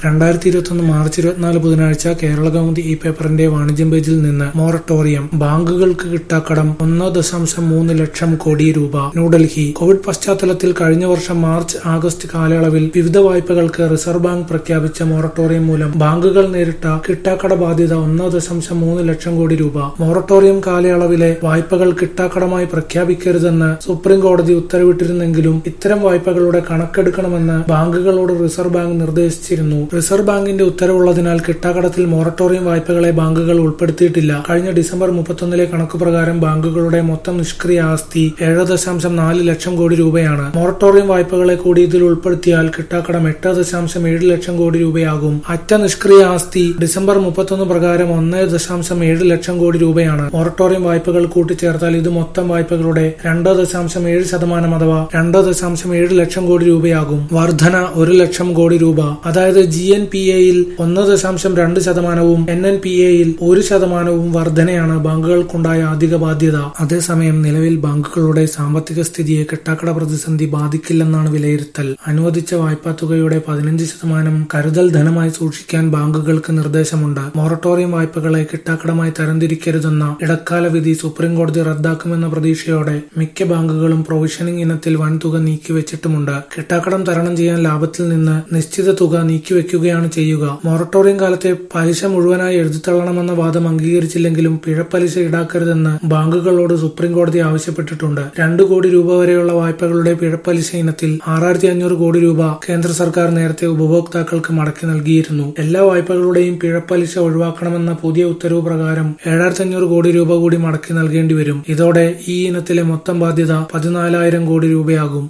2021 March 24 ബുധനാഴ്ച കേരള കൗമുദി പേപ്പറിന്റെ വാണിജ്യം പേജിൽ നിന്ന് മൊറട്ടോറിയം ബാങ്കുകൾക്ക് കിട്ടാക്കടം 1.3 ലക്ഷം കോടി രൂപ. ന്യൂഡൽഹി. കോവിഡ് പശ്ചാത്തലത്തിൽ കഴിഞ്ഞ വർഷം മാർച്ച് ആഗസ്റ്റ് കാലയളവിൽ വിവിധ വായ്പകൾക്ക് റിസർവ് ബാങ്ക് പ്രഖ്യാപിച്ച മൊറട്ടോറിയം മൂലം ബാങ്കുകൾ നേരിട്ട കിട്ടാക്കട ബാധ്യത 1.3 ലക്ഷം കോടി രൂപ. മൊറട്ടോറിയം കാലയളവിലെ വായ്പകൾ കിട്ടാക്കടമായി പ്രഖ്യാപിക്കരുതെന്ന് സുപ്രീം കോടതി ഉത്തരവിട്ടിരുന്നെങ്കിലും ഇത്തരം വായ്പകളുടെ കണക്കെടുക്കണമെന്ന് ബാങ്കുകളോട് റിസർവ് ബാങ്ക് നിർദ്ദേശിച്ചിരുന്നു. റിസർവ് ബാങ്കിന്റെ ഉത്തരവുള്ളതിനാൽ കിട്ടാക്കടത്തിൽ മൊറട്ടോറിയം വായ്പകളെ ബാങ്കുകൾ ഉൾപ്പെടുത്തിയിട്ടില്ല. കഴിഞ്ഞ ഡിസംബർ 31 കണക്കുപ്രകാരം ബാങ്കുകളുടെ മൊത്തം നിഷ്ക്രിയ ആസ്തി 7.4 ലക്ഷം കോടി രൂപയാണ്. മൊറട്ടോറിയം വായ്പകളെ കൂടി ഇതിൽ ഉൾപ്പെടുത്തിയാൽ കിട്ടാക്കടം 8.7 ലക്ഷം കോടി രൂപയാകും. അറ്റ നിഷ്ക്രിയ ആസ്തി ഡിസംബർ 31 പ്രകാരം 1.7 ലക്ഷം കോടി രൂപയാണ്. മൊറട്ടോറിയം വായ്പകൾ കൂട്ടിച്ചേർത്താൽ ഇത് മൊത്തം വായ്പകളുടെ 2.7% അഥവാ 2.7 ലക്ഷം കോടി രൂപയാകും. വർധന 1 ലക്ഷം കോടി രൂപ. അതായത് GNPA-യിൽ 1.2%, NNPA-യിൽ 1% വർധനയാണ് ബാങ്കുകൾക്കുണ്ടായ അധിക ബാധ്യത. അതേസമയം നിലവിൽ ബാങ്കുകളുടെ സാമ്പത്തിക സ്ഥിതിയെ കിട്ടാക്കട പ്രതിസന്ധി ബാധിക്കില്ലെന്നാണ് വിലയിരുത്തൽ. അനുവദിച്ച വായ്പാ തുകയുടെ 15% കരുതൽ ധനമായി സൂക്ഷിക്കാൻ ബാങ്കുകൾക്ക് നിർദ്ദേശമുണ്ട്. മൊറട്ടോറിയം വായ്പകളെ കിട്ടാക്കടമായി തരംതിരിക്കരുതെന്ന ഇടക്കാല വിധി സുപ്രീം കോടതി റദ്ദാക്കുമെന്ന പ്രതീക്ഷയോടെ മിക്ക ബാങ്കുകളും പ്രൊവിഷനിംഗ് ഇനത്തിൽ വൻതുക നീക്കിവെച്ചിട്ടുമുണ്ട്. കിട്ടാക്കടം തരണം ചെയ്യാൻ ലാഭത്തിൽ നിന്ന് നിശ്ചിത തുക നീക്കിവെക്കുകയാണ് ചെയ്യുക. മൊറട്ടോറിയം കാലത്തെ പലിശ മുഴുവനായി എഴുതിത്തള്ളണമെന്ന വാദം അംഗീകരിച്ചില്ലെങ്കിലും പിഴപ്പലിശ ഈടാക്കരുതെന്ന് ബാങ്കുകളോട് സുപ്രീം കോടതി ആവശ്യപ്പെട്ടിട്ടുണ്ട്. 2 കോടി രൂപ വരെയുള്ള വായ്പകളുടെ പിഴപ്പലിശ ഇനത്തിൽ 6500 കോടി രൂപ കേന്ദ്ര സർക്കാർ നേരത്തെ ഉപഭോക്താക്കൾക്ക് മടക്കി നൽകിയിരുന്നു. എല്ലാ വായ്പകളുടെയും പിഴപ്പലിശ ഒഴിവാക്കണമെന്ന പുതിയ ഉത്തരവ് പ്രകാരം 7500 കോടി രൂപ കൂടി മടക്കി നൽകേണ്ടി വരും. ഇതോടെ ഈ ഇനത്തിലെ മൊത്തം ബാധ്യത 14,000 കോടി രൂപയാകും.